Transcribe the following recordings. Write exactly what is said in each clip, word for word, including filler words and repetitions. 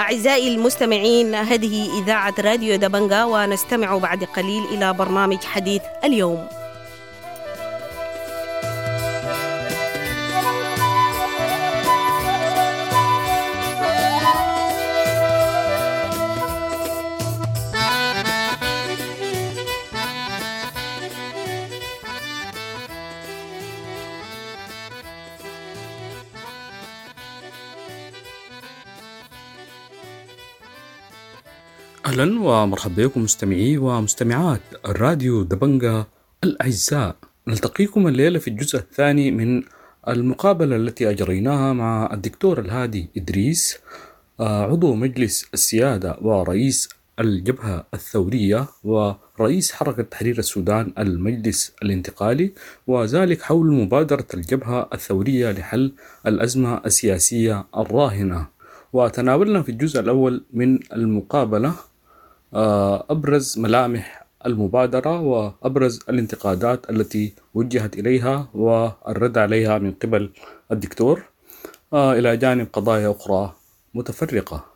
أعزائي المستمعين، هذه إذاعة راديو دبنجا، ونستمع بعد قليل إلى برنامج حديث اليوم. أهلا ومرحبا بكم مستمعي ومستمعات الراديو دبنجا الأعزاء. نلتقيكم الليلة في الجزء الثاني من المقابلة التي أجريناها مع الدكتور الهادي إدريس، عضو مجلس السيادة ورئيس الجبهة الثورية ورئيس حركة تحرير السودان المجلس الانتقالي، وذلك حول مبادرة الجبهة الثورية لحل الأزمة السياسية الراهنة. وتناولنا في الجزء الأول من المقابلة أبرز ملامح المبادرة وأبرز الانتقادات التي وجهت إليها والرد عليها من قبل الدكتور، إلى جانب قضايا أخرى متفرقة.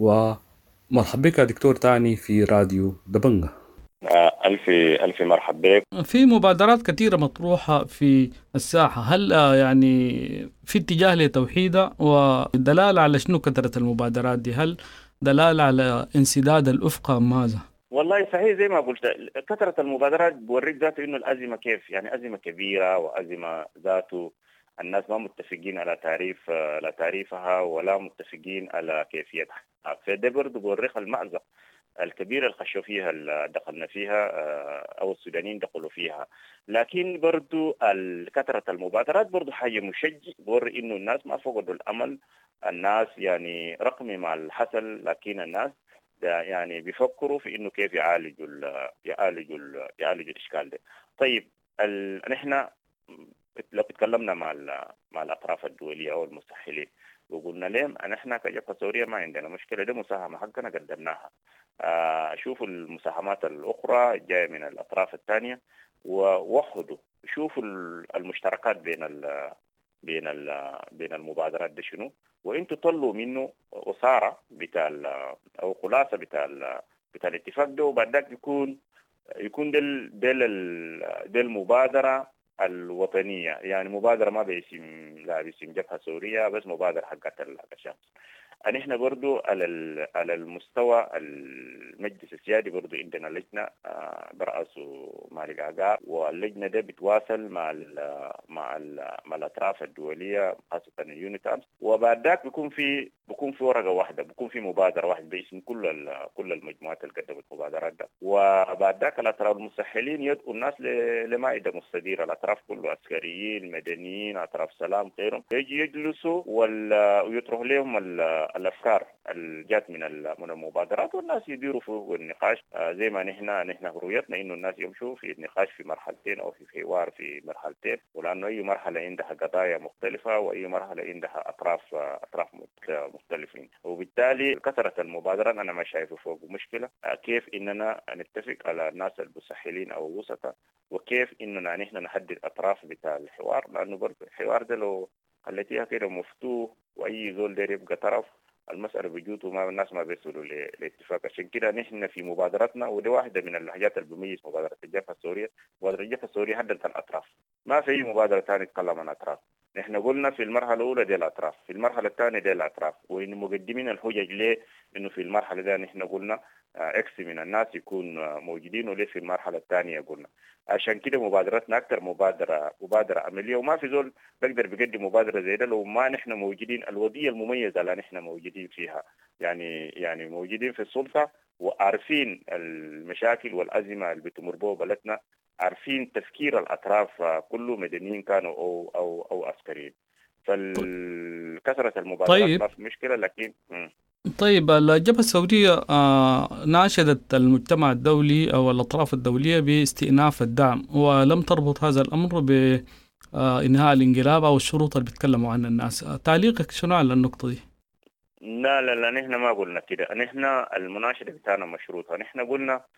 ومرحبا بك دكتور تاني في راديو دبنجا. ألف ألف مرحب بك. في مبادرات كثيرة مطروحة في الساحة، هل يعني في اتجاه لتوحيدها؟ ودلالة على شنو كثرة المبادرات دي؟ هل دلالة على انسداد الأفق أم ماذا؟ والله صحيح زي ما قلت، كثرة المبادرات بوريك ذاته إنه الأزمة كيف، يعني أزمة كبيرة وأزمة ذاته الناس ما متفقين على تعريف على تعريفها ولا متفقين على كيفيتها. فده برضه بوريك المأزق الكبيرة اللي خشوا فيها اللي دخلنا فيها أو السودانيين دخلوا فيها. لكن برضو كثرة المبادرات برضو حاجة مشجع، بوري إنه الناس ما فقدوا الأمل. الناس يعني رقمي مع الحصل، لكن الناس يعني بيفكروا في إنه كيف يعالجوا ال يعالجوا ال يعالجوا الإشكال ده. طيب نحن لو تكلمنا مع مع الأطراف الدولية أو المسهلين وقلنا لهم أن إحنا كجبهة ثورية ما عندنا مشكلة، دي مساهمة حقنا قدمناها. آه شوفوا المساهمات الأخرى جاية من الأطراف الثانية ووحدوا، شوفوا المشتركات بين ال بين ال بين المبادرات دي شنو، وانتوا طلوا منه أسارة بتاع أو خلاصة بتاع بتاع الاتفاق ده، وبعد ذلك يكون يكون دل دل دل المبادرة الوطنية، يعني مبادرة ما باسم لا باسم جبهة ثورية، بس مبادرة حقت الشخص. أن إحنا برضو على على المستوى المجلس السيادي برضو عندنا لجنة برأسه مالك عقاب، واللجنة ده بتواصل مع ال مع ال مع الأطراف الدولية خاصة اليونيتامس، وبعد ذاك بيكون في بيكون في ورقة واحدة، بيكون في مبادرة واحدة باسم كل كل المجموعات اللي قدمت مبادرات ده. وبعد ذاك الأطراف المسهلين يدعوا الناس لمائدة مستديرة، الأطراف كله عسكريين مدنيين أطراف سلام غيرهم يجي يجلسوا ويطرح لهم الأفكار اللي جات من من المبادرات، والناس يديروا في النقاش. آه زي ما نحن نحن رؤيتنا إنه الناس يمشوا في النقاش في مرحلتين أو في حوار في مرحلتين، ولأنه أي مرحلة عندها قضايا مختلفة وأي مرحلة عندها أطراف أطراف مختلفين، وبالتالي كثرة المبادرات أنا ما شايفه فوق مشكلة. آه كيف إننا نتفق على الناس المسهلين أو الوسطاء، وكيف إننا نحن نحدد أطراف بتاع الحوار، لأنه برضه الحوار ده لو خليتيها كده مفتوح وأي زول داير يبقى طرف المسألة بجوته وما الناس ما بيصلوا لاتفاق. عشان كده نحن في مبادرتنا، ودي واحدة من الحاجات اللي بيميز مبادرة الجبهة الثورية، مبادرة الجبهة الثورية حددت الأطراف، ما في مبادرة ثانية تتكلم عن أطراف. نحن قلنا في المرحلة الأولى دي الأطراف، في المرحلة الثانية دي الأطراف، وإن مقدمين الحجج ليه إنه في المرحلة دي نحن قلنا اكس من الناس يكون موجودين، وليه في المرحلة الثانية قلنا. عشان كده مبادرتنا أكثر مبادرة مبادرة عملية، وما في زول بقدر بيقدم مبادرة زي ده لو ما نحن موجودين. الوضعية المميزة اللي نحن موجودين فيها، يعني يعني موجودين في السلطة وعارفين المشاكل والأزمة اللي بتمر بها بلدنا، عارفين تفكير الأطراف كله مدنيين كانوا أو أو أو عسكريين. فالكثرة المبادرات طيب. ما في مشكلة، لكن م. طيب الجبهة الثورية آه ناشدت المجتمع الدولي أو الأطراف الدولية باستئناف الدعم، ولم تربط هذا الأمر بإنهاء الانقلاب أو الشروط اللي بيتكلموا عنها الناس. تعليقك شنو على النقطة دي؟ لا لا لا نحن ما قلنا كده، نحن المناشدة بتاعنا مشروطة. نحن قلنا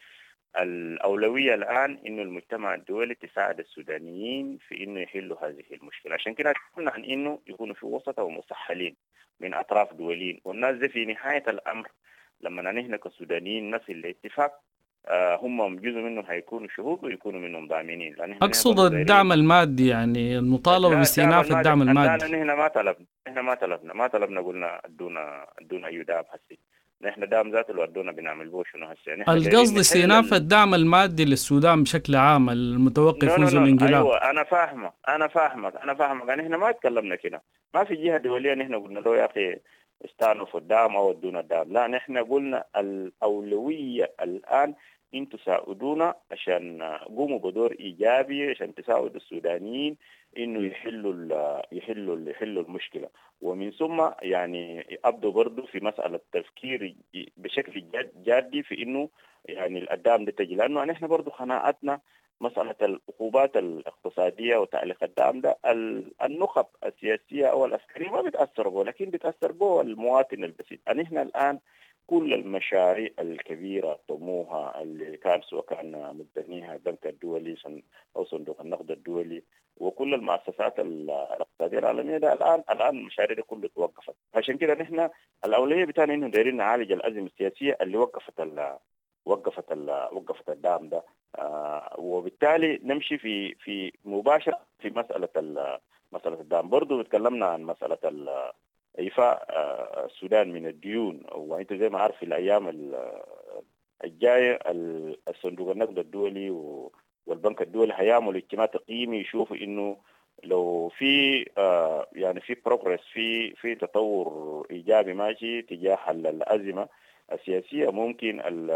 الأولوية الآن إنه المجتمع الدولي تساعد السودانيين في إنه يحلوا هذه المشكلة. عشان كده تكلمنا عن إنه يكونوا في وسطة ومسحلين من أطراف دوليين، والناس دي في نهاية الأمر لما نحن كسودانيين نصل لاتفاق آه هم جزء منهم هيكونوا شهود ويكونوا منهم ضامنين. أقصد الدعم المادي، يعني المطالبة باستئناف الدعم المادي. لا نحن ما طلبنا نحن ما طلبنا ما طلبنا قلنا ادونا ادونا أي دعم هسي. نحن دعم ذاته اللي ودونا بنعمل بوه شنو هسه. القصد استئناف الدعم المادي للسودان بشكل عام المتوقف منذ الانقلاب. ايوه انا فاهمك انا فاهمك انا فاهمك يعني احنا ما تكلمنا كده، ما في جهه دوليه نحن قلنا له يا اخي استانفوا الدعم او ادونا الدعم، لا نحن قلنا الاولويه الان انتوا ساعدونا عشان قوموا بدور ايجابي عشان تساعدوا السودانيين انه يحلوا ال يحلوا يحلوا المشكله، ومن ثم يعني ابدوا برضه في مساله تفكير بشكل جادي في انه يعني الدعم ده تجي، لانه نحن برضه قناعتنا مساله العقوبات الاقتصاديه وتعليق الدعم ده النخب السياسيه او العسكريه ما بتاثر به، لكن بتاثر به المواطن البسيط. نحن الان كل المشاريع الكبيرة الطموحة اللي كان سواء كان مبتنيها البنك الدولي أو صندوق النقد الدولي وكل المؤسسات الاقتصادية العالمية ده الآن الآن المشاريع دي كلها توقفت. عشان كده نحن الأولوية بتاعنا إنه دايرين نعالج الأزمة السياسية اللي وقفت ال وقفت ال وقفت الدعم ده، آه وبالتالي نمشي في في مباشرة في مسألة مسألة الدعم. برضو تكلمنا عن مسألة ال إيفاء السودان من الديون، وأنت زي ما عارف في الأيام الجاية الصندوق النقد الدولي والبنك الدولي هيعملوا اجتماع تقييمي يشوفوا إنه لو في يعني في بروجرس في في تطور إيجابي ماشي تجاه حل الأزمة السياسية، ممكن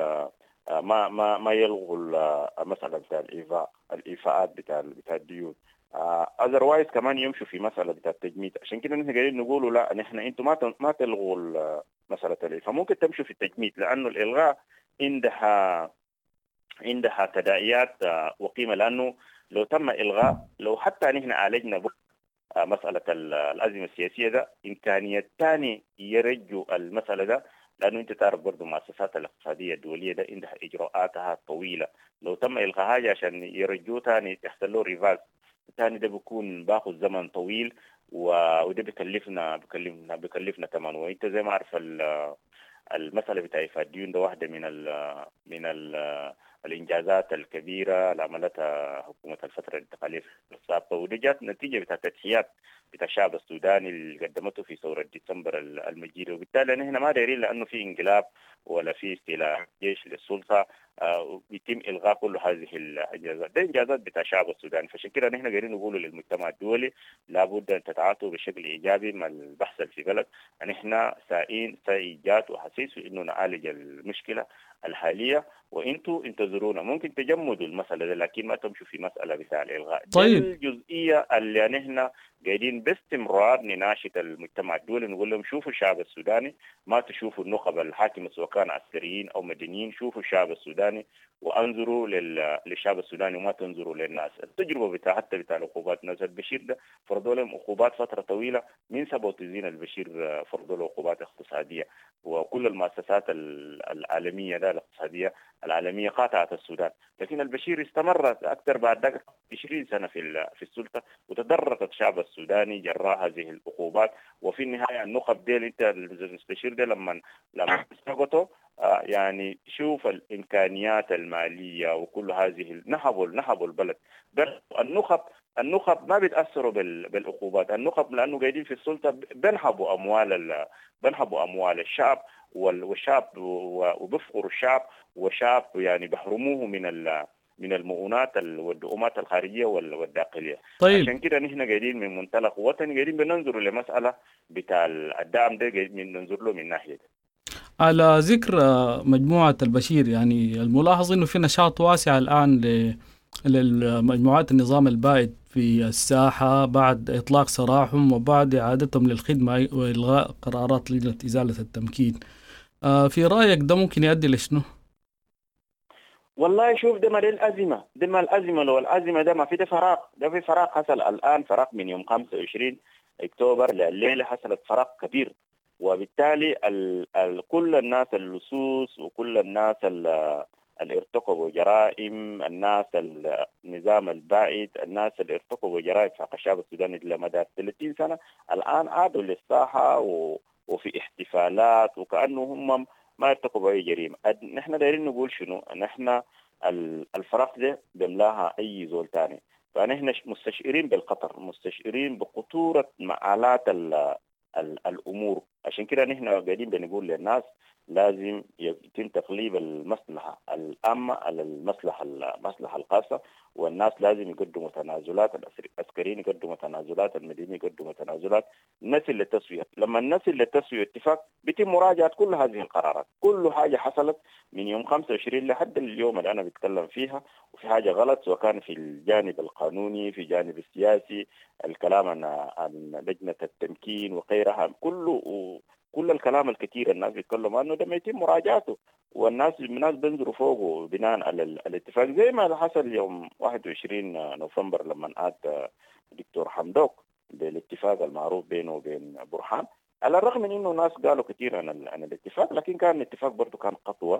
ما ما ما يلغوا مسألة بتاع الإيفاء الإيفاءات بتاع بتاع الديون. اذروايز كمان يمشوا في مساله بتاع التجميد. عشان كده نحن قاعدين نقولوا لا نحن انتم ما ما تلغوا مساله الإلغاء، فممكن تمشوا في التجميد، لانه الالغاء عندها عندها تداعيات وقيمه، لانه لو تم الغاء لو حتى نحن عالجنا مساله الازمه السياسيه ده امكانيه ثاني يرجوا المساله ده، لانه انت تعرف برضه المؤسسات الاقتصاديه الدوليه ده عندها اجراءاتها طويله، لو تم الغائها عشان يرجوه ثاني يحصل له ريفاز ثاني ده بيكون باخذ زمن طويل وده بيكلفنا بيكلفنا بيكلفنا ثمن. وانت زي ما عارف المساله بتاع الديون ده واحده من ال من ال الانجازات الكبيره اللي عملتها حكومه الفتره الانتقاليه السابقه، ودي جات نتيجه بتاع تضحيات بتاع الشعب السوداني اللي قدمته في ثوره ديسمبر المجيده. وبالتالي نحن ما دايرين لانه في انقلاب ولا في استيلاء جيش للسلطه آه يتم الغاء كل هذه الانجازات، ده انجازات بتاع الشعب السوداني. فعشان كده نحن قاعدين نقول للمجتمع الدولي لابد ان تتعاطوا بشكل ايجابي مع البحث في بلد. نحن سائين سائجات وحسيس انه نعالج المشكله الحاليه، وانتوا انتظرونا. ممكن تجمدوا المساله دي لكن ما تمشوا في مساله بتاع الالغاء. طيب الجزئيه اللي نحن قاعدين باستمرار نناشد المجتمع الدولي نقول لهم شوفوا الشعب السوداني، ما تشوفوا النخب الحاكمه سواء كان عسكريين او مدنيين، شوفوا الشعب السوداني وانظروا للشعب السوداني وما تنظروا للناس. التجربه بتاع حتى بتاع عقوبات ناس البشير ده فرضوا لهم عقوبات فتره طويله، من سبعة وتسعين البشير فرضوا له عقوبات اقتصاديه، وكل المؤسسات العالميه ده الاقتصاديه العالميه قاطعت السودان، لكن البشير استمرت اكثر بعد ذلك عشرين سنه في في السلطه، وتضررت الشعب السوداني جراء هذه العقوبات. وفي النهايه النخب ديل انت البشير ده لما لما سقطوا آه يعني شوف الامكانيات الماليه وكل هذه نهبوا نهبوا البلد. النخب النخب ما بيتاثروا بالعقوبات، النخب لانه قاعدين في السلطه بنهبوا اموال بنهبوا اموال الشعب والشعب وبفقروا الشعب، والشعب يعني بحرموه من من المؤونات والدعومات الخارجيه والداخليه. طيب. عشان كده نحن قاعدين من منطلق وطني قاعدين بننظر لمساله بتاع الدعم ده قاعدين ننظر له من ناحيه. على ذكر مجموعه البشير، يعني الملاحظ انه في نشاط واسع الان للمجموعات النظام البائد في الساحه بعد اطلاق سراحهم وبعد اعادتهم للخدمه والغاء قرارات لجنه ازاله التمكين. في رايك ده ممكن يؤدي لشنو؟ والله شوف ده ما الأزمة ده ما الأزمة لو الأزمة ده ما في ده فراغ، ده في فراغ حصل الآن، فراغ من يوم خمسة وعشرين أكتوبر لليلة حصلت فراغ كبير، وبالتالي ال ال كل الناس اللصوص وكل الناس اللي ارتكبوا جرائم، الناس النظام البائد، الناس اللي ارتكبوا جرائم في حق الشعب السوداني لمدى ثلاثين سنة الآن عادوا للساحة و... وفي احتفالات وكأنه هم ما ارتكبوا أي جريمة. نحن دايرين نقول شنو؟ نحن الفرق ده بملاها أي زول تاني، فنحن مستشعرين بالخطر، مستشعرين بخطورة معالات ال... ال... الأمور. عشان كده نحن قاعدين بنقول للناس لازم يتم تقليب المصلحة العامة على المصلحة المصلحة الخاصة، والناس لازم يقدموا تنازلات، العسكريين يقدموا تنازلات، المدنيين يقدموا تنازلات، نصل للتسوية. لما نصل للتسوية اتفاق بيتم مراجعة كل هذه القرارات، كل حاجة حصلت من يوم خمسة وعشرين لحد اليوم اللي أنا بتكلم فيها، وفي حاجة غلط سواء كان في الجانب القانوني في الجانب السياسي، الكلام عن عن لجنة التمكين وغيرها، كله كل الكلام الكثير الناس بيتكلموا عنه ده ما يتم مراجعته، والناس الناس بينظروا فوقه بناء على الاتفاق، زي ما حصل يوم واحد وعشرين نوفمبر لما عاد دكتور حمدوك بالاتفاق المعروف بينه وبين برهان. على الرغم من انه ناس قالوا كثير عن, عن الاتفاق، لكن كان الاتفاق برضه كان خطوه،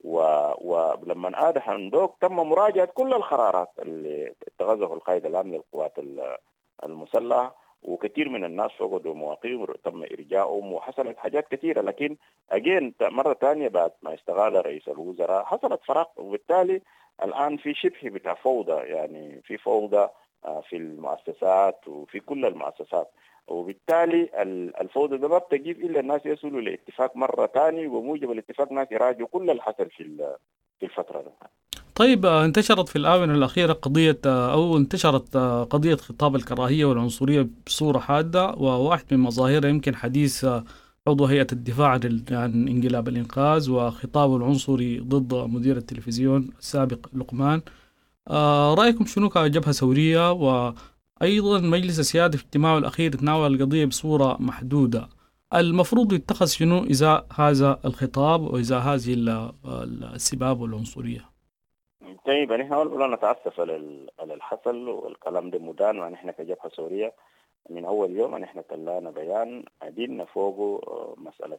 ولما عاد حمدوك تم مراجعه كل القرارات اللي اتخذها القائد العام للقوات المسلحه، وكثير من الناس فقدوا مواقعهم تم إرجاعهم وحصلت حاجات كثيرة. لكن أجين مرة ثانية بعد ما استغال رئيس الوزراء حصلت فرق، وبالتالي الآن في شبه بتاع فوضى، يعني في فوضى في المؤسسات وفي كل المؤسسات، وبالتالي الفوضى ده ما بتجيب إلا الناس يصلوا لاتفاق مرة ثانية، وموجب الاتفاق ناس يراجعوا كل اللي حصل في في الفترة دي. طيب انتشرت في الآونة الأخيرة قضية أو انتشرت قضية خطاب الكراهية والعنصرية بصورة حادة، وواحد من مظاهرها يمكن حديث عضو هيئة الدفاع عن انقلاب الإنقاذ وخطابه العنصري ضد مدير التلفزيون السابق لقمان. رأيكم شنو كجبهة ثورية؟ وأيضا مجلس السيادة في اجتماعه الأخير تناول القضية بصورة محدودة، المفروض يتخذ شنو إذا هذا الخطاب وإذا هذه السباب والعنصرية؟ طيب نحن أولا نتأسف على الحصل، والكلام ده مدان، ونحن كجبهة ثورية من أول يوم نحن طلعنا بيان عدينا فوقه مسألة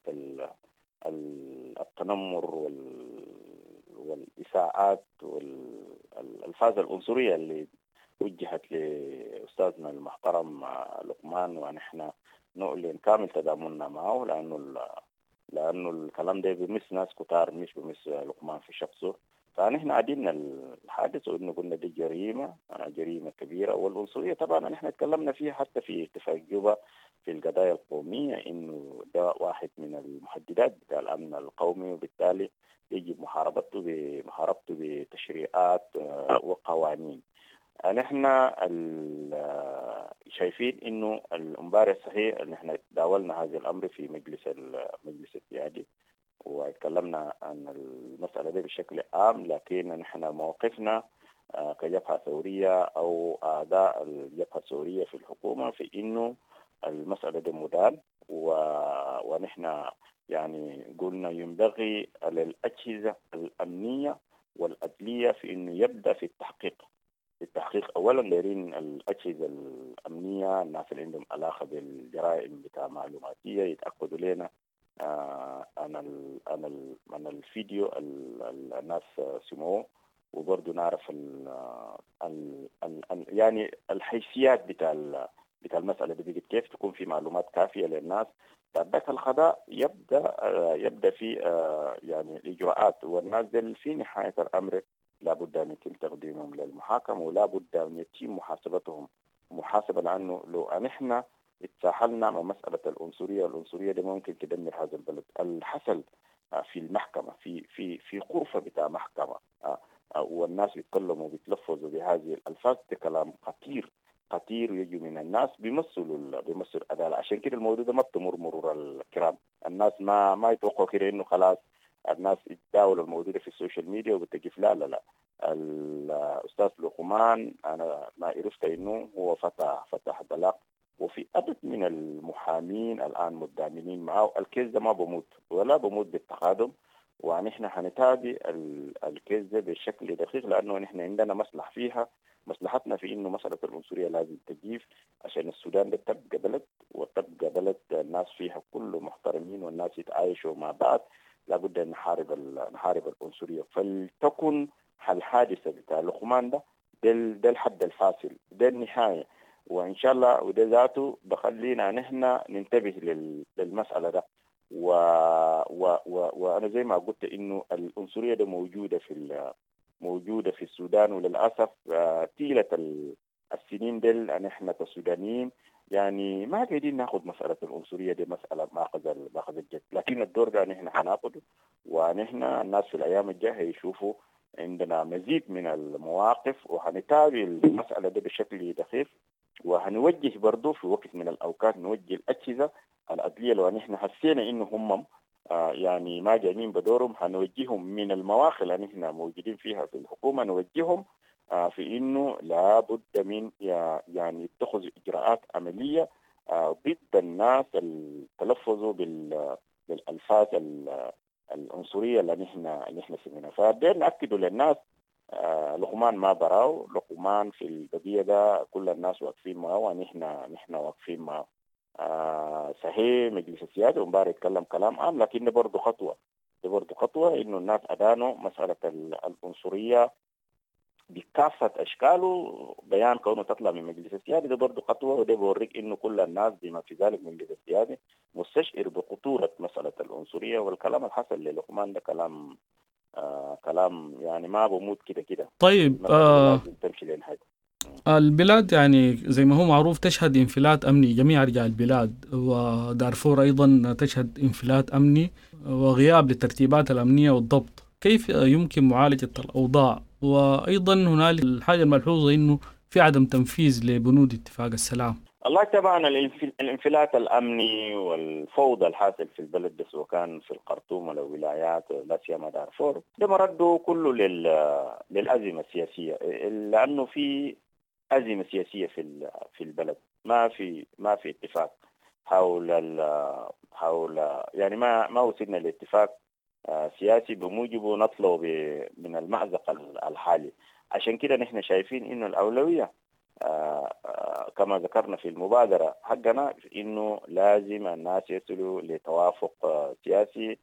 التنمر والإساءات والألفاظ العنصرية اللي وجهت لأستاذنا المحترم لقمان، ونحن نعلن كامل تضامننا معه، لأنه لأنه الكلام ده بمس ناس كتار مش بمس لقمان في شخصه. فنحن عدينا الحادث وإنه قلنا دي جريمة جريمة كبيرة، والعنصرية طبعا نحن تكلمنا فيها حتى في اتفاق جوبا في القضايا القومية، إنه ده واحد من المحددات بتاع الأمن القومي، وبالتالي يجب محاربته بمحاربته بتشريعات وقوانين. نحن شايفين إنه الإمبارح صحيح إن نحن داولنا هذا الأمر في مجلس المجلس السيادي وتكلمنا عن المسألة دي بشكل عام، لكن نحن موقفنا كجبهة ثورية أو أعضاء الجبهة الثورية في الحكومة في إنه المسألة دي مدان، ونحن يعني قلنا ينبغي على الأجهزة الأمنية والعدلية في إنه يبدأ في التحقيق. التحقيق أولا دايرين الأجهزة الأمنية، الناس اللي عندهم علاقة بالجرائم بتاع معلوماتية يتأكدوا لنا آه أنا ال أنا ال أنا الفيديو ال الناس سمعوه، وبرضه نعرف ال ال ال يعني الحيثيات بتاع بتاع المسألة دي بقت كيف تكون في معلومات كافية للناس. بعد القضاء يبدأ آه يبدأ في آه يعني الإجراءات، والناس دي في نهاية الأمر لابد أن يتم تقديمهم للمحاكمة، ولا بد أن يتم محاسبتهم محاسبة، لأنه لو أن إحنا اتساهلنا مع مسألة العنصرية، والعنصرية دي ممكن تدمر هذا البلد. الحصل في المحكمة في في في غرفة بتاع محكمة والناس يتكلموا وبيتلفظوا بهذه الألفاظ، ده كلام خطير خطير ويجي من الناس بيمثلوا بيمثلوا العدالة. عشان كده الموضوع ده ما بتمر مرور الكرام، الناس ما ما يتوقعوا كده إنه خلاص الناس يتداولوا الموضوع في السوشيال ميديا وبتجيف. لا لا لا الأستاذ لقمان أنا ما عرفت إنه هو فتح فتح بلاغ، وفي عدد من المحامين الآن متضامنين معه. الكيس ده ما بموت ولا بموت بالتقادم، ونحن هنتابع الكيس ده بشكل دقيق، لأنه نحن عندنا مصلحة فيها. مصلحتنا في إنه مسألة العنصرية لازم تجيف عشان السودان ده تبقى بلد، وتبقى بلد الناس فيها كله محترمين والناس يتعايشوا مع بعض. لابد أن نحارب نحارب العنصرية. فلتكن الحادثة بتاع لقمان ده ده الحد الفاصل، ده النهاية، وإن شاء الله وده ذاته بخلينا نحن ننتبه للمسألة ده. و... و... و... وأنا زي ما قلت إنه العنصرية ده موجودة في موجودة في السودان، وللأسف طيلة السنين دل أن إحنا كسودانيين يعني ما قاعدين ناخذ مسألة العنصرية دي مسألة ماخذ ماخذ الجد، لكن الدور ده نحن حناخده، ونحن الناس في الأيام الجاية هيشوفوا عندنا مزيد من المواقف، وهنتابع المسألة دي بشكل دقيق، وهنوجه برضو في وقت من الأوقات نوجه الأجهزة العدلية لو نحن حسينا إنه هم آه يعني ما جايين بدورهم، هنوجههم من المواقع اللي نحن موجودين فيها في الحكومة، نوجههم آه في إنه لابد من يعني يتخذ إجراءات عملية آه ضد الناس اللي تلفظوا بالألفاظ العنصرية اللي نحن نحن سمينا. فدير نأكدوا للناس آه لقمان ما براو، لقمان في القضية ده كل الناس واقفين معه ونحن نحن واقفين معه. آه صحيح مجلس السيادة ومبارك يتكلم كلام عام، لكن ده برضه خطوة، ده برضه خطوة إنه الناس أدانوا مسألة العنصرية بكافة أشكاله، بيان كونه تطلع من مجلس السيادة ده برضه خطوة، وده بوريك إنه كل الناس بما في ذلك مجلس السيادة مستشعر بخطورة مسألة العنصرية. والكلام الحصل للقمان ده كلام آه كلام يعني ما بموت كده كده. طيب آه لازم تمشي للحاجة. البلاد يعني زي ما هو معروف تشهد انفلات أمني، جميع أرجاء البلاد، ودارفور أيضا تشهد انفلات أمني وغياب للترتيبات الأمنية والضبط. كيف يمكن معالجة الأوضاع؟ وأيضا هنالك الحاجة الملحوظة إنه في عدم تنفيذ لبنود اتفاق السلام. الله طبعا الانفلات الأمني والفوضى الحاصل في البلد ده سواء كان في الخرطوم ولا ولايات لا سيما دارفور ده مرده كله للأزمة السياسية، لأنه في أزمة سياسية في في البلد، ما في ما في اتفاق حول حول يعني ما ما وصلنا لاتفاق سياسي بموجبه نطلع من المأزق الحالي. عشان كده نحن شايفين إنه الأولوية كما ذكرنا في المبادرة حقنا إنه لازم الناس يصلوا لتوافق سياسي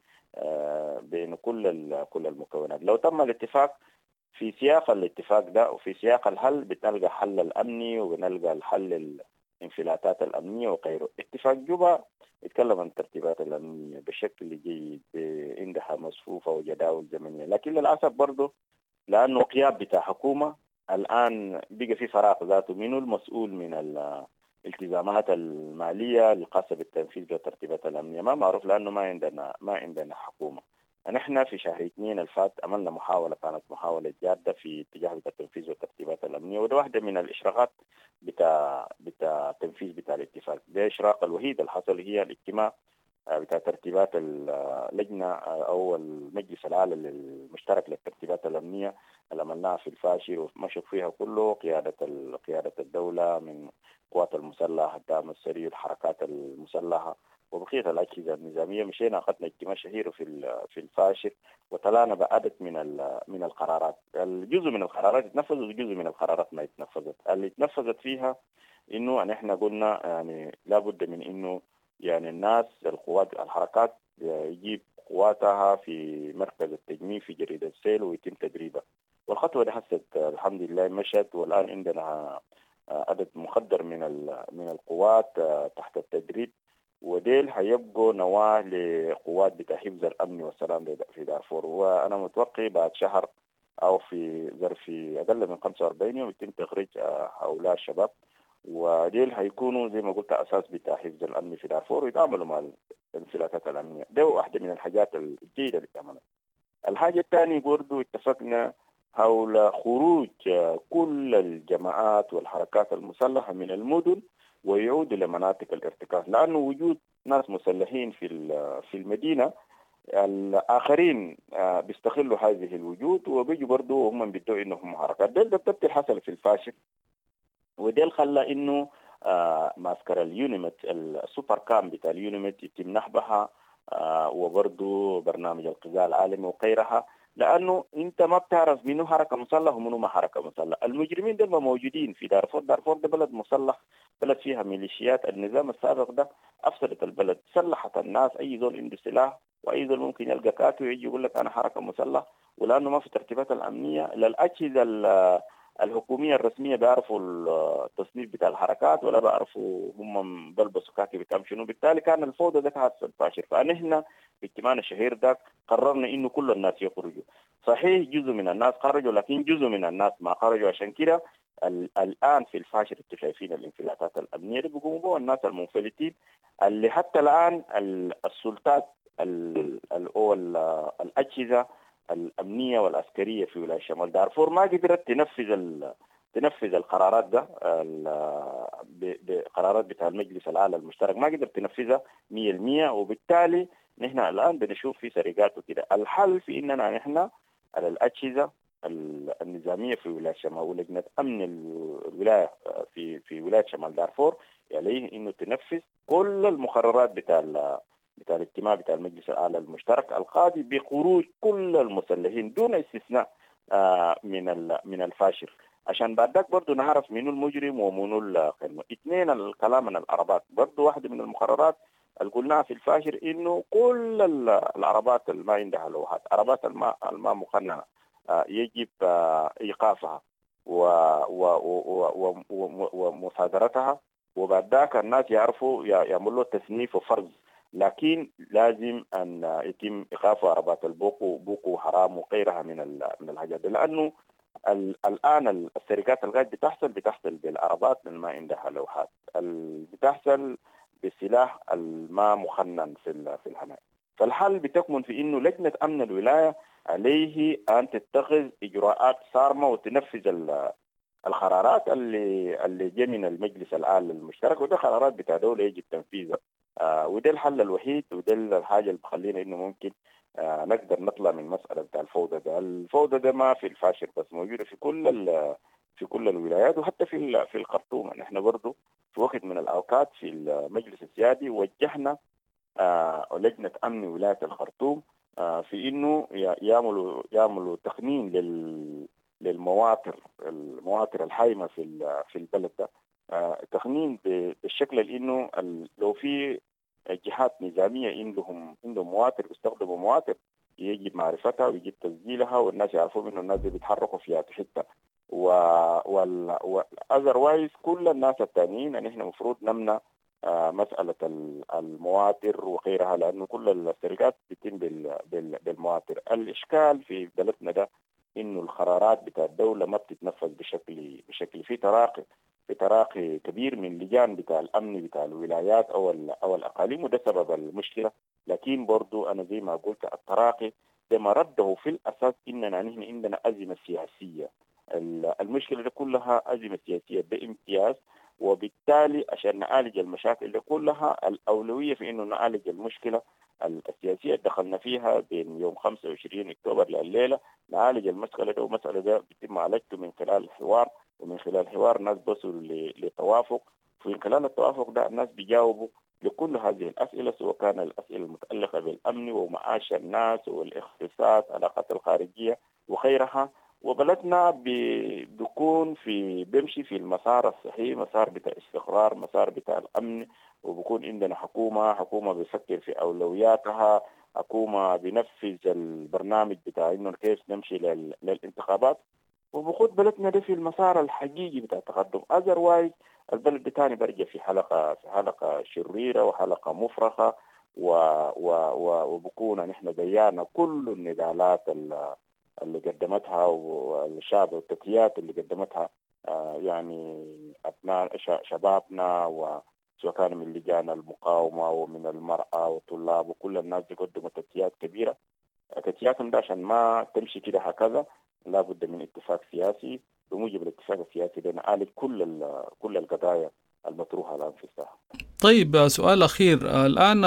بين كل كل المكونات. لو تم الاتفاق في سياق الاتفاق ده وفي سياق الحل بنلقى حل الأمني وبنلقى الحل الانفلاتات الأمنية وغيره. اتفاق جوبا يتكلم عن الترتيبات الأمنية بشكل جيد عندها مصفوفة وجداول زمنية، لكن للأسف برضه لأنه قيام بتاع حكومة الآن بقى في فراغ ذاته، منه المسؤول من الالتزامات المالية الخاصة بالتنفيذ والترتيبات الأمنية ما معروف، لأنه ما عندنا ما عندنا حكومة. نحن في شهر اثنين الفات عملنا محاولة، كانت محاولة جادة في اتجاه التنفيذ والترتيبات الأمنية، وده واحدة من الإشراقات بتاع بتاع التنفيذ بتاع الاتفاق. ده إشراق الوحيد اللي حصل هي الاجتماع بتاع ترتيبات اللجنة أو المجلس العالي المشترك للترتيبات الأمنية اللي عملناها في الفاشر ومشوا فيها كله قيادة قيادة الدولة من قوات المسلحة الدعم السري والحركات المسلحة وبقية الأجهزة النظامية. مشينا أخذنا اجتماع شهير في في الفاشر وطلعنا بعدد من من القرارات. الجزء من القرارات اتنفذت وجزء من القرارات ما اتنفذت. اللي اتنفذت فيها إنه أن إحنا قلنا يعني لابد من إنه يعني الناس القوات الحركات يجيب قواتها في مركز التجميع في جريدة السيل ويتم تدريبها، والخطوة دي حست الحمد لله مشت، والآن عندنا عدد مقدر من من القوات تحت التدريب، وديل هيبقوا نواة لقوات بتاع حفظ الأمن والسلام في دارفور. وأنا متوقع بعد شهر أو في ظرف أقل من خمسة وأربعين يوم يتم تخريج هؤلاء الشباب، وديل هيكونوا زي ما قلت أساس بتاع حفظ الأمن في دارفور ويتعاملوا مع الانفلاتات الأمنية. ده واحدة من الحاجات الجيدة اللي تعملها. الحاجة الثانية برضو اتفقنا حول خروج كل الجماعات والحركات المسلحة من المدن ويعودوا لمناطق الارتكاز، لأنه وجود ناس مسلحين في في المدينة الآخرين بيستغلوا هذه الوجود وبيجوا برضو هم بيدعوا إنهم حركات. ده بالضبط الحصل في الفاشر، وده خلى إنه آه معسكر اليونيمت السوبر كام بتاع اليونيمت يتم نحبها آه وبرضو برنامج الغذاء العالمي وغيرها لأنه أنت ما بتعرف منو حركة مسلح ومنو ما حركة مسلح. المجرمين دول ما موجودين في دارفور. دارفور ده بلد مسلح، بلد فيها ميليشيات. النظام السابق ده أفسدت البلد، سلحت الناس. أي زول عنده سلاح وأي زول ممكن يلقى كاتو يجي يقول لك أنا حركة مسلح، ولأنه ما في ترتيبات الأمنية للأجهزة الحكومية الرسمية بيعرفوا التصنيف بتاع الحركات ولا بيعرفوا هم بلبسوا كاكي بكام شنو. بالتالي كان الفوضى ده حادث فاشل. فنحن في اجتماعنا الشهير ده قررنا إنه كل الناس يخرجوا. صحيح جزء من الناس خرجوا، لكن جزء من الناس ما خرجوا. عشان كده الآن في الفاشل انتوا شايفين الانفلاتات الأمنية اللي بيقوموا بها الناس المنفلتين، اللي حتى الآن السلطات أو الأجهزة الأمنية والعسكرية في ولاية شمال دارفور ما قدرت تنفذ تنفذ القرارات ده، بقرارات بتاع المجلس الأعلى المشترك ما قدرت تنفذها مية بالمية. وبالتالي نحن الآن بنشوف في سرقات وكده. الحل في إننا نحن على الأجهزة النظامية في ولاية شمال ولجنة أمن الولاية في في ولاية شمال دارفور عليه إنه تنفذ كل المقررات بتاع بتاع الاجتماع بتاع المجلس الأعلى المشترك القاضي بخروج كل المسلحين دون استثناء من من الفاشر، عشان بعد ذاك برضه نعرف منو المجرم ومنو القانون. اثنين الكلام عن العربات، برضه واحدة من المقررات اللي قلناها في الفاشر إنه كل العربات اللي ما عندها لوحات، عربات الماء الماء مقننة يجب إيقافها ومصادرتها، وبعد ذاك الناس يعرفوا يعملوا تصنيف وفرز. لكن لازم أن يتم إيقاف عربات البوكو بوكو حرام وغيرها من من الحاجات، لأنه الآن السرقات الغاز بتحصل بتحصل بالعربات اللي ما عندها لوحات، بتحصل بالسلاح الما مخنن في في الحماية. فالحل بتكمن في إنه لجنة أمن الولاية عليه أن تتخذ إجراءات صارمة وتنفذ القرارات اللي اللي جاء من المجلس الأعلى المشترك، وده قرارات بتاع دولة يجب تنفيذها. آه وده الحل الوحيد، وده الحاجة اللي بخلينا إنه ممكن آه نقدر نطلع من مسألة بتاع الفوضى ده. الفوضى ده ما في الفاشر بس، موجودة في كل في كل الولايات وحتى في في الخرطوم. نحن برضو في وقت من الأوقات في المجلس السيادي وجهنا آه لجنة أمن ولاية الخرطوم آه في إنه يعملوا يعملوا تقنين لل للمواطر المواطر الحايمة في في البلد ده، آه تقنين بالشكل اللي إنه لو في جهات نظامية عندهم عندهم مواطر بيستخدموا مواطر يجب معرفتها ويجب تسجيلها والناس يعرفوا إنه الناس دي بيتحركوا في حتة. وال otherwise كل الناس التانيين ان احنا مفروض نمنع آه مسألة المواطر وغيرها، لأنه كل السرقات بتتم بالمواطر. الإشكال في بلدنا ده إنه القرارات بتاع الدولة ما بتتنفذ بشكل بشكل في تراقي في تراقي كبير من لجان بتاع الأمن بتاع الولايات أو أو الأقاليم، وده سبب المشكلة. لكن برضو أنا زي ما قلت التراقي ده مرده في الأساس إننا نحن عندنا أزمة سياسية. المشكلة دي كلها أزمة سياسية بامتياز، وبالتالي عشان نعالج المشاكل دي كلها الأولوية في إنه نعالج المشكلة السياسية دخلنا فيها بين يوم خمسة وعشرين أكتوبر لليلة. نعالج المسألة دي، ومسألة دي بيتم عالجته من خلال الحوار، ومن خلال الحوار الناس بصلوا لتوافق، ومن خلال التوافق ده الناس بيجاوبوا لكل هذه الأسئلة، سواء كان الأسئلة المتعلقة بالأمن ومعاش الناس والاقتصاد العلاقات الخارجية وغيرها. وبلدنا بيكون في بيمشي في المسار الصحيح، مسار بتاع استقرار، مسار بتاع الأمن، وبكون عندنا حكومة حكومة بيفكر في أولوياتها، حكومة بنفذ البرنامج بتاع إنه كيف نمشي للانتخابات، وبخد بلدنا ده في المسار الحقيقي بتاع التقدم. otherwise البلد بتاعنا برجع في حلقة في حلقة شريرة وحلقة مفرخة، و و و وبكون نحن ضيعنا كل النضالات اللي قدمتها والشعب والتضحيات اللي قدمتها آه يعني أبناء شبابنا، وسواء كان من لجان المقاومة ومن المرأة والطلاب وكل الناس دي قدموا تضحيات كبيرة. تضحياتهم ده عشان ما تمشي كده هكذا لابد من اتفاق سياسي، بموجب الاتفاق السياسي ده نعالج كل كل القضايا المطروحة الآن في الساحة. طيب سؤال أخير، الآن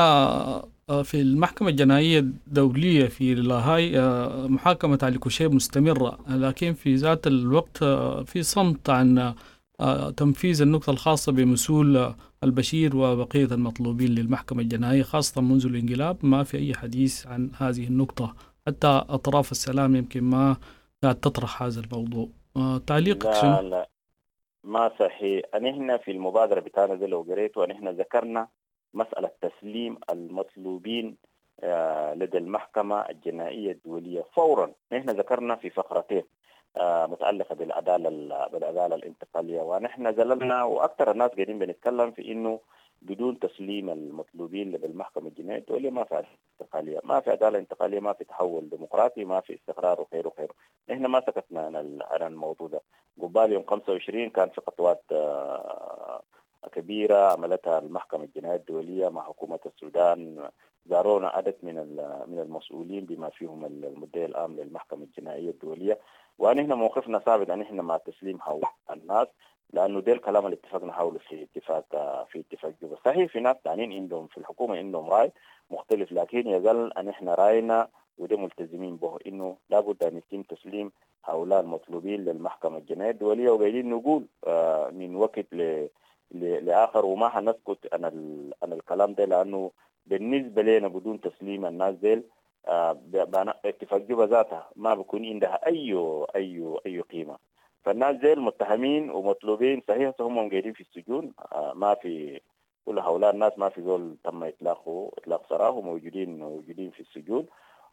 في المحكمة الجنائية الدولية في لاهاي محاكمة علي كوشيب مستمرة، لكن في ذات الوقت في صمت عن تنفيذ النقطة الخاصة بمسؤول البشير وبقية المطلوبين للمحكمة الجنائية، خاصة منذ الانقلاب ما في أي حديث عن هذه النقطة. حتى أطراف السلام يمكن ما قاعد تطرح هذا الموضوع. آه، تعليقك شنو؟ لا لا ما صحيح. نحن في المبادرة بتاعنا دي لو قريتوا نحن ذكرنا مسألة تسليم المطلوبين آه، لدى المحكمة الجنائية الدولية فورا. نحن ذكرنا في فقرتين آه، متعلقة بالعدالة بالعدالة الانتقالية، ونحن زللنا وأكثر الناس قاعدين بنتكلم في إنه بدون تسليم المطلوبين لدى المحكمة الجنائية الدولية ما في عدالة انتقالية، ما في عدالة انتقالية، ما في تحول ديمقراطي، ما في استقرار وخير وخير. نحن ما سكتنا عن الموضوع ده. قبال يوم خمسة وعشرين كان في خطوات آه، كبيرة عملتها المحكمة الجنائية الدولية مع حكومة السودان. زارونا عدد من من المسؤولين بما فيهم المدير العام للمحكمة الجنائية الدولية، ونحن موقفنا ثابت ان احنا مع تسليم هؤلاء الناس، لانه ده الكلام اللي اتفقنا حوله في اتفاق في اتفاق جوبا. صحيح في ناس ثانيين عندهم في الحكومة عندهم راي مختلف، لكن يظل ان احنا راينا وده ملتزمين به انه لابد ان يتم تسليم هؤلاء المطلوبين للمحكمة الجنائية الدولية. وقاعدين نقول آه من وقت ل لآخر وما حنسكت أنا أنا الكلام ده، لأنه بالنسبة لنا بدون تسليم الناس ديل آه اتفاق جوبا ذاتها ما بيكون عندها أي أي أي قيمة. فالناس ديل متهمين ومطلوبين صحيح، هم قاعدين في السجون. آه ما في كل هؤلاء الناس ما في زول تم إطلاقه إطلاق سراح، موجودين موجودين في السجون.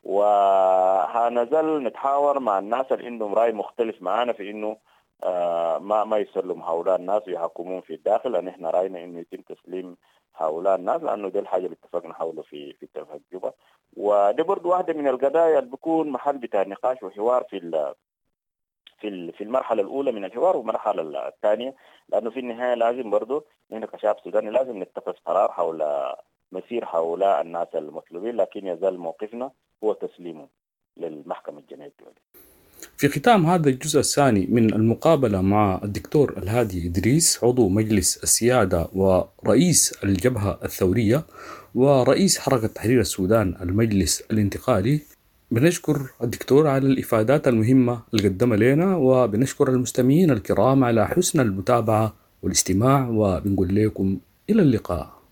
وهنزل نتحاور مع الناس اللي عندهم رأي مختلف معانا في إنه آه ما ما يسلم هؤلاء الناس ويحكمون في الداخل، لأن إحنا رأينا إنه يتم تسليم هؤلاء الناس، لأنه دي الحاجة اللي اتفقنا حوله في في اتفاق جوبا. ودي برضو واحدة من القضايا اللي بيكون محل بتاع نقاش وحوار في في في المرحلة الأولى من الحوار والمرحلة الثانية، لأنه في النهاية لازم برضو نحن كشعب سوداني لازم نتخذ قرار حول مسير هؤلاء الناس المطلوبين، لكن يزال موقفنا هو تسليمه للمحكمة الجنائية الدولية. في ختام هذا الجزء الثاني من المقابلة مع الدكتور الهادي إدريس، عضو مجلس السيادة ورئيس الجبهة الثورية ورئيس حركة تحرير السودان المجلس الانتقالي، بنشكر الدكتور على الإفادات المهمة اللي قدمها لنا، وبنشكر المستمعين الكرام على حسن المتابعة والاستماع، وبنقول لكم إلى اللقاء.